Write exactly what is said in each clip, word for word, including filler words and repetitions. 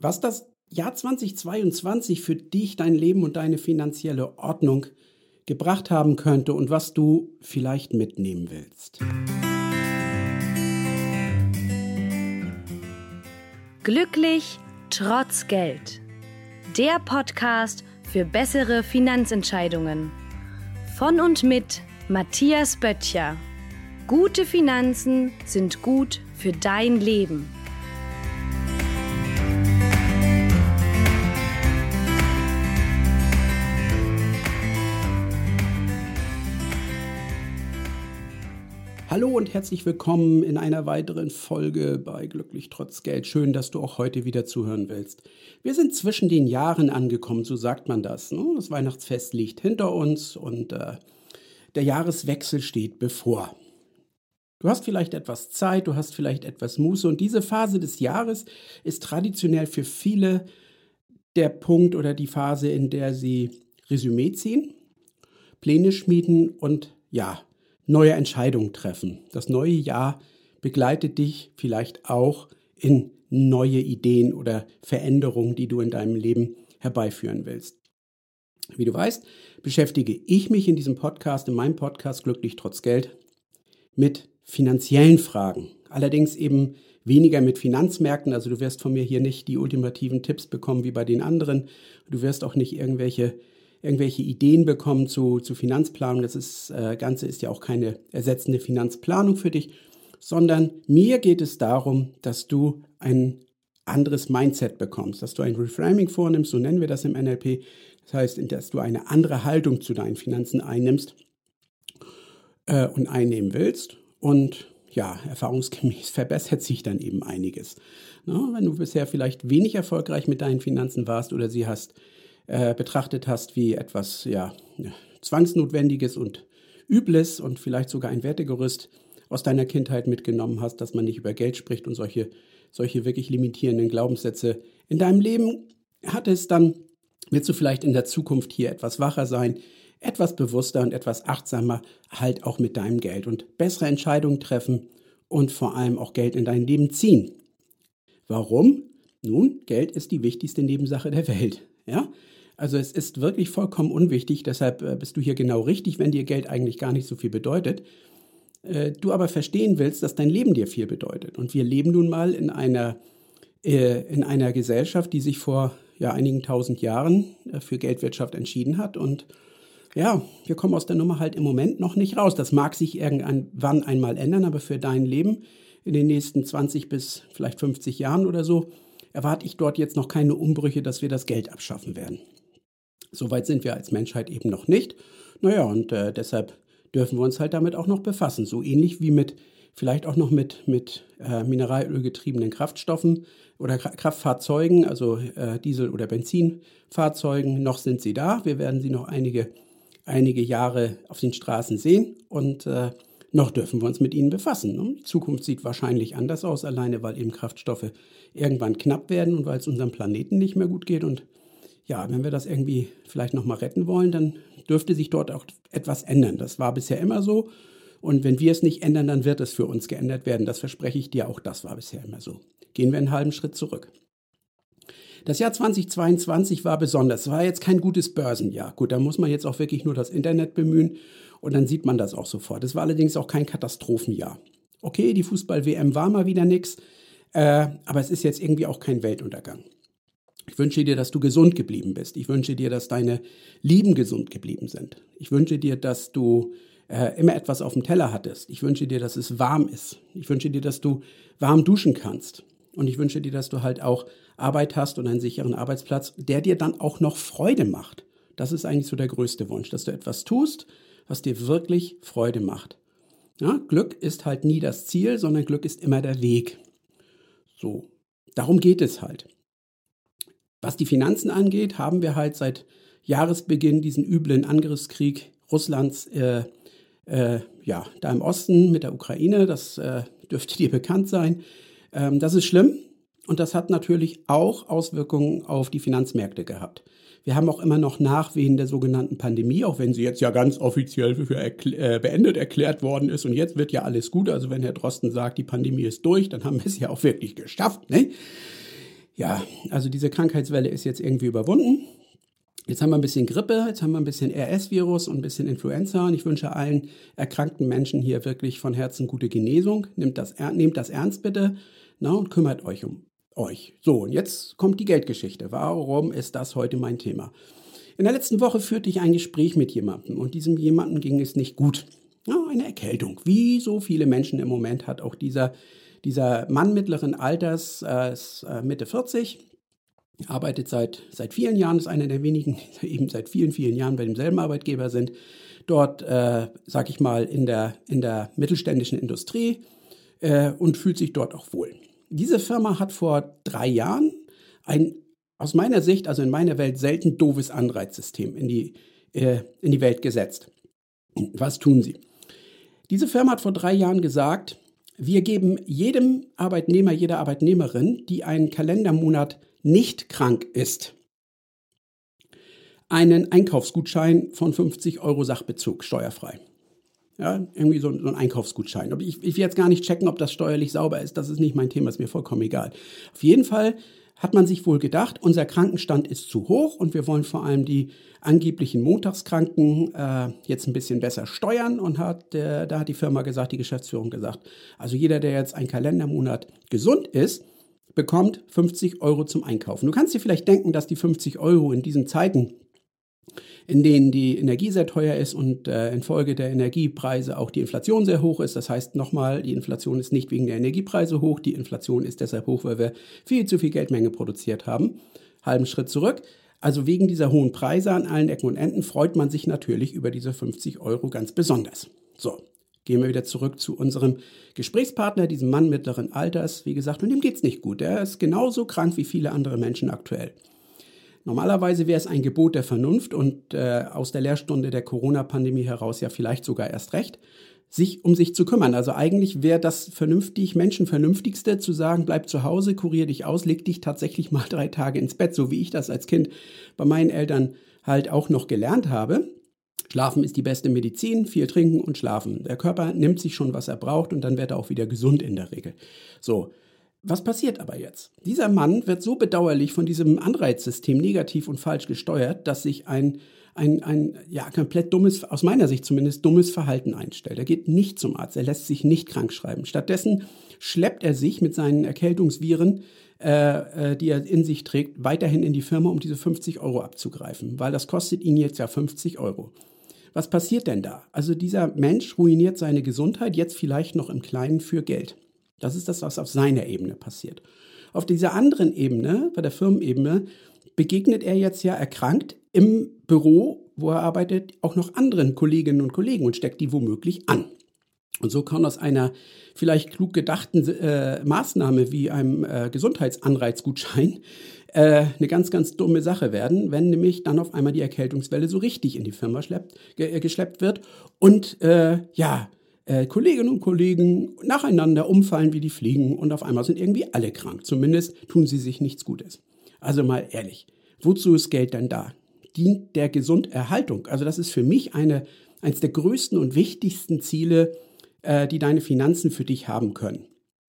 Was das Jahr zweitausendzweiundzwanzig für dich, dein Leben und deine finanzielle Ordnung gebracht haben könnte und was du vielleicht mitnehmen willst. Glücklich trotz Geld. Der Podcast für bessere Finanzentscheidungen. Von und mit Matthias Böttcher. Gute Finanzen sind gut für dein Leben. Hallo und herzlich willkommen in einer weiteren Folge bei Glücklich trotz Geld. Schön, dass du auch heute wieder zuhören willst. Wir sind zwischen den Jahren angekommen, so sagt man das. Ne? Das Weihnachtsfest liegt hinter uns und äh, der Jahreswechsel steht bevor. Du hast vielleicht etwas Zeit, du hast vielleicht etwas Muße und diese Phase des Jahres ist traditionell für viele der Punkt oder die Phase, in der sie Resümee ziehen, Pläne schmieden und ja, neue Entscheidungen treffen. Das neue Jahr begleitet dich vielleicht auch in neue Ideen oder Veränderungen, die du in deinem Leben herbeiführen willst. Wie du weißt, beschäftige ich mich in diesem Podcast, in meinem Podcast Glücklich trotz Geld, mit finanziellen Fragen. Allerdings eben weniger mit Finanzmärkten. Also du wirst von mir hier nicht die ultimativen Tipps bekommen wie bei den anderen. Du wirst auch nicht irgendwelche irgendwelche Ideen bekommen zu, zu Finanzplanung. Das ist, äh, Ganze ist ja auch keine ersetzende Finanzplanung für dich, sondern mir geht es darum, dass du ein anderes Mindset bekommst, dass du ein Reframing vornimmst, so nennen wir das im N L P. Das heißt, dass du eine andere Haltung zu deinen Finanzen einnimmst äh, und einnehmen willst. Und ja, erfahrungsgemäß verbessert sich dann eben einiges. Na, wenn du bisher vielleicht wenig erfolgreich mit deinen Finanzen warst oder sie hast Äh, betrachtet hast wie etwas ja, Zwangsnotwendiges und Übles und vielleicht sogar ein Wertegerüst aus deiner Kindheit mitgenommen hast, dass man nicht über Geld spricht und solche, solche wirklich limitierenden Glaubenssätze in deinem Leben hattest, dann willst du vielleicht in der Zukunft hier etwas wacher sein, etwas bewusster und etwas achtsamer halt auch mit deinem Geld und bessere Entscheidungen treffen und vor allem auch Geld in dein Leben ziehen. Warum? Nun, Geld ist die wichtigste Nebensache der Welt, ja? Also es ist wirklich vollkommen unwichtig, deshalb äh, bist du hier genau richtig, wenn dir Geld eigentlich gar nicht so viel bedeutet. Äh, du aber verstehen willst, dass dein Leben dir viel bedeutet. Und wir leben nun mal in einer, äh, in einer Gesellschaft, die sich vor ja, einigen tausend Jahren äh, für Geldwirtschaft entschieden hat. Und ja, wir kommen aus der Nummer halt im Moment noch nicht raus. Das mag sich irgendwann einmal ändern, aber für dein Leben in den nächsten zwanzig bis vielleicht fünfzig Jahren oder so erwarte ich dort jetzt noch keine Umbrüche, dass wir das Geld abschaffen werden. Soweit sind wir als Menschheit eben noch nicht. Naja, und äh, deshalb dürfen wir uns halt damit auch noch befassen. So ähnlich wie mit, vielleicht auch noch mit, mit äh, mineralölgetriebenen Kraftstoffen oder K- Kraftfahrzeugen, also äh, Diesel- oder Benzinfahrzeugen. Noch sind sie da. Wir werden sie noch einige, einige Jahre auf den Straßen sehen und äh, noch dürfen wir uns mit ihnen befassen. Die Zukunft sieht wahrscheinlich anders aus, alleine weil eben Kraftstoffe irgendwann knapp werden und weil es unserem Planeten nicht mehr gut geht. Und ja, wenn wir das irgendwie vielleicht nochmal retten wollen, dann dürfte sich dort auch etwas ändern. Das war bisher immer so. Und wenn wir es nicht ändern, dann wird es für uns geändert werden. Das verspreche ich dir, auch das war bisher immer so. Gehen wir einen halben Schritt zurück. Das Jahr zweitausendzweiundzwanzig war besonders. Es war jetzt kein gutes Börsenjahr. Gut, da muss man jetzt auch wirklich nur das Internet bemühen und dann sieht man das auch sofort. Es war allerdings auch kein Katastrophenjahr. Okay, die Fußball-W M war mal wieder nix, äh, aber es ist jetzt irgendwie auch kein Weltuntergang. Ich wünsche dir, dass du gesund geblieben bist. Ich wünsche dir, dass deine Lieben gesund geblieben sind. Ich wünsche dir, dass du äh, immer etwas auf dem Teller hattest. Ich wünsche dir, dass es warm ist. Ich wünsche dir, dass du warm duschen kannst. Und ich wünsche dir, dass du halt auch Arbeit hast und einen sicheren Arbeitsplatz, der dir dann auch noch Freude macht. Das ist eigentlich so der größte Wunsch, dass du etwas tust, was dir wirklich Freude macht. Ja, Glück ist halt nie das Ziel, sondern Glück ist immer der Weg. So, darum geht es halt. Was die Finanzen angeht, haben wir halt seit Jahresbeginn diesen üblen Angriffskrieg Russlands äh, äh, ja, da im Osten mit der Ukraine. Das äh, dürfte dir bekannt sein. Ähm, das ist schlimm und das hat natürlich auch Auswirkungen auf die Finanzmärkte gehabt. Wir haben auch immer noch Nachwehen der sogenannten Pandemie, auch wenn sie jetzt ja ganz offiziell für erkl- äh, beendet erklärt worden ist. Und jetzt wird ja alles gut. Also wenn Herr Drosten sagt, die Pandemie ist durch, dann haben wir es ja auch wirklich geschafft, ne? Ja, also diese Krankheitswelle ist jetzt irgendwie überwunden. Jetzt haben wir ein bisschen Grippe, jetzt haben wir ein bisschen R S-Virus und ein bisschen Influenza. Und ich wünsche allen erkrankten Menschen hier wirklich von Herzen gute Genesung. Nehmt das, nehmt das ernst bitte, na, und kümmert euch um euch. So, und jetzt kommt die Geldgeschichte. Warum ist das heute mein Thema? In der letzten Woche führte ich ein Gespräch mit jemandem und diesem jemandem ging es nicht gut. Ja, eine Erkältung. Wie so viele Menschen im Moment hat auch dieser, dieser Mann mittleren Alters, äh, ist, äh, Mitte vierzig, arbeitet seit, seit vielen Jahren, ist einer der wenigen, die eben seit vielen, vielen Jahren bei demselben Arbeitgeber sind. Dort, äh, sag ich mal, in der, in der mittelständischen Industrie äh, und fühlt sich dort auch wohl. Diese Firma hat vor drei Jahren ein, aus meiner Sicht, also in meiner Welt, selten doofes Anreizsystem in die, äh, in die Welt gesetzt. Was tun sie? Diese Firma hat vor drei Jahren gesagt, wir geben jedem Arbeitnehmer, jeder Arbeitnehmerin, die einen Kalendermonat nicht krank ist, einen Einkaufsgutschein von fünfzig Euro Sachbezug, steuerfrei. Ja, irgendwie so, so ein Einkaufsgutschein. Ich, ich will jetzt gar nicht checken, ob das steuerlich sauber ist. Das ist nicht mein Thema, ist mir vollkommen egal. Auf jeden Fall hat man sich wohl gedacht, unser Krankenstand ist zu hoch und wir wollen vor allem die angeblichen Montagskranken äh, jetzt ein bisschen besser steuern. Und hat, äh, da hat die Firma gesagt, die Geschäftsführung gesagt, also jeder, der jetzt einen Kalendermonat gesund ist, bekommt fünfzig Euro zum Einkaufen. Du kannst dir vielleicht denken, dass die fünfzig Euro in diesen Zeiten, in denen die Energie sehr teuer ist und äh, infolge der Energiepreise auch die Inflation sehr hoch ist. Das heißt nochmal, die Inflation ist nicht wegen der Energiepreise hoch, die Inflation ist deshalb hoch, weil wir viel zu viel Geldmenge produziert haben. Halben Schritt zurück. Also wegen dieser hohen Preise an allen Ecken und Enden freut man sich natürlich über diese fünfzig Euro ganz besonders. So. Gehen wir wieder zurück zu unserem Gesprächspartner, diesem Mann mittleren Alters. Wie gesagt, und dem geht's nicht gut. Er ist genauso krank wie viele andere Menschen aktuell. Normalerweise wäre es ein Gebot der Vernunft und äh, aus der Lehrstunde der Corona-Pandemie heraus ja vielleicht sogar erst recht, sich um sich zu kümmern. Also eigentlich wäre das vernünftig, Menschenvernünftigste zu sagen, bleib zu Hause, kurier dich aus, leg dich tatsächlich mal drei Tage ins Bett, so wie ich das als Kind bei meinen Eltern halt auch noch gelernt habe. Schlafen ist die beste Medizin, viel trinken und schlafen. Der Körper nimmt sich schon, was er braucht und dann wird er auch wieder gesund in der Regel. So, was passiert aber jetzt? Dieser Mann wird so bedauerlich von diesem Anreizsystem negativ und falsch gesteuert, dass sich ein, ein, ein ja, komplett dummes, aus meiner Sicht zumindest, dummes Verhalten einstellt. Er geht nicht zum Arzt, er lässt sich nicht krank schreiben. Stattdessen schleppt er sich mit seinen Erkältungsviren, äh, die er in sich trägt, weiterhin in die Firma, um diese fünfzig Euro abzugreifen, weil das kostet ihn jetzt ja fünfzig Euro. Was passiert denn da? Also dieser Mensch ruiniert seine Gesundheit jetzt vielleicht noch im Kleinen für Geld. Das ist das, was auf seiner Ebene passiert. Auf dieser anderen Ebene, bei der Firmenebene, begegnet er jetzt ja erkrankt im Büro, wo er arbeitet, auch noch anderen Kolleginnen und Kollegen und steckt die womöglich an. Und so kann aus einer vielleicht klug gedachten äh, Maßnahme wie einem äh, Gesundheitsanreizgutschein äh, eine ganz, ganz dumme Sache werden, wenn nämlich dann auf einmal die Erkältungswelle so richtig in die Firma schleppt, ge- geschleppt wird und äh, ja, äh, Kolleginnen und Kollegen nacheinander umfallen wie die Fliegen und auf einmal sind irgendwie alle krank. Zumindest tun sie sich nichts Gutes. Also mal ehrlich, wozu ist Geld denn da? Dient der Gesunderhaltung? Also das ist für mich eine, eines der größten und wichtigsten Ziele, äh, die deine Finanzen für dich haben können.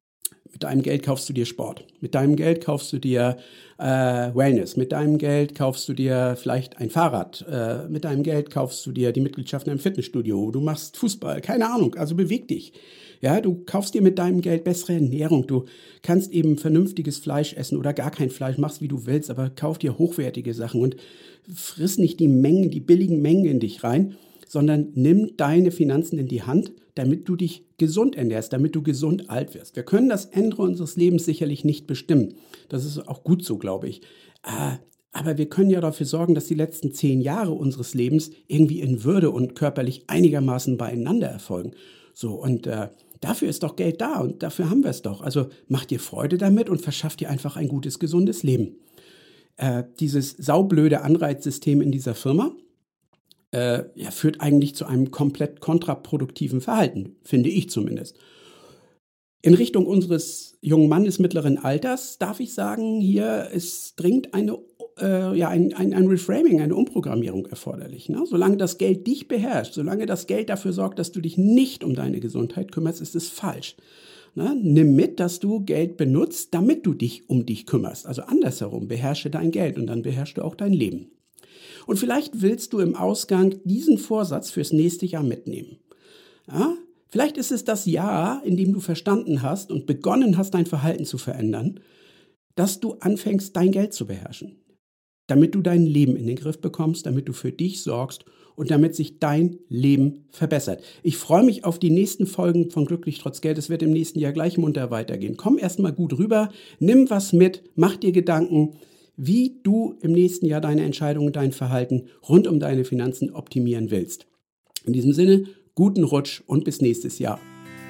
Mit deinem Geld kaufst du dir Sport. Mit deinem Geld kaufst du dir äh, Wellness. Mit deinem Geld kaufst du dir vielleicht ein Fahrrad. Äh, mit deinem Geld kaufst du dir die Mitgliedschaft in einem Fitnessstudio. Du machst Fußball, keine Ahnung, also beweg dich. Ja, du kaufst dir mit deinem Geld bessere Ernährung. Du kannst eben vernünftiges Fleisch essen oder gar kein Fleisch, machst wie du willst, aber kauf dir hochwertige Sachen und friss nicht die Mengen, die billigen Mengen in dich rein, sondern nimm deine Finanzen in die Hand, damit du dich gesund ernährst, damit du gesund alt wirst. Wir können das Ende unseres Lebens sicherlich nicht bestimmen. Das ist auch gut so, glaube ich. Aber wir können ja dafür sorgen, dass die letzten zehn Jahre unseres Lebens irgendwie in Würde und körperlich einigermaßen beieinander erfolgen. So, und äh, dafür ist doch Geld da und dafür haben wir es doch. Also mach dir Freude damit und verschaff dir einfach ein gutes, gesundes Leben. Äh, dieses saublöde Anreizsystem in dieser Firma, Äh, ja, führt eigentlich zu einem komplett kontraproduktiven Verhalten, finde ich zumindest. In Richtung unseres jungen Mannes mittleren Alters darf ich sagen, hier ist dringend eine, äh, ja, ein, ein, ein Reframing, eine Umprogrammierung erforderlich. Ne? Solange das Geld dich beherrscht, solange das Geld dafür sorgt, dass du dich nicht um deine Gesundheit kümmerst, ist es falsch. Na, nimm mit, dass du Geld benutzt, damit du dich um dich kümmerst. Also andersherum, beherrsche dein Geld und dann beherrschst du auch dein Leben. Und vielleicht willst du im Ausgang diesen Vorsatz fürs nächste Jahr mitnehmen. Ja? Vielleicht ist es das Jahr, in dem du verstanden hast und begonnen hast, dein Verhalten zu verändern, dass du anfängst, dein Geld zu beherrschen. Damit du dein Leben in den Griff bekommst, damit du für dich sorgst und damit sich dein Leben verbessert. Ich freue mich auf die nächsten Folgen von Glücklich trotz Geld. Es wird im nächsten Jahr gleich munter weitergehen. Komm erstmal gut rüber, nimm was mit, mach dir Gedanken, wie du im nächsten Jahr deine Entscheidungen, dein Verhalten rund um deine Finanzen optimieren willst. In diesem Sinne, guten Rutsch und bis nächstes Jahr.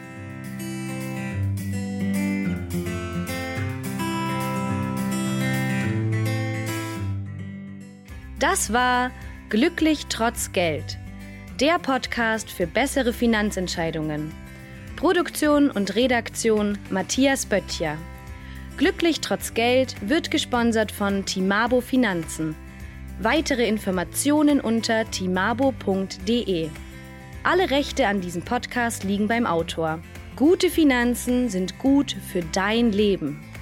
Das war Glücklich trotz Geld, der Podcast für bessere Finanzentscheidungen. Produktion und Redaktion Matthias Böttcher. Glücklich trotz Geld wird gesponsert von Timabo Finanzen. Weitere Informationen unter timabo punkt de. Alle Rechte an diesem Podcast liegen beim Autor. Gute Finanzen sind gut für dein Leben.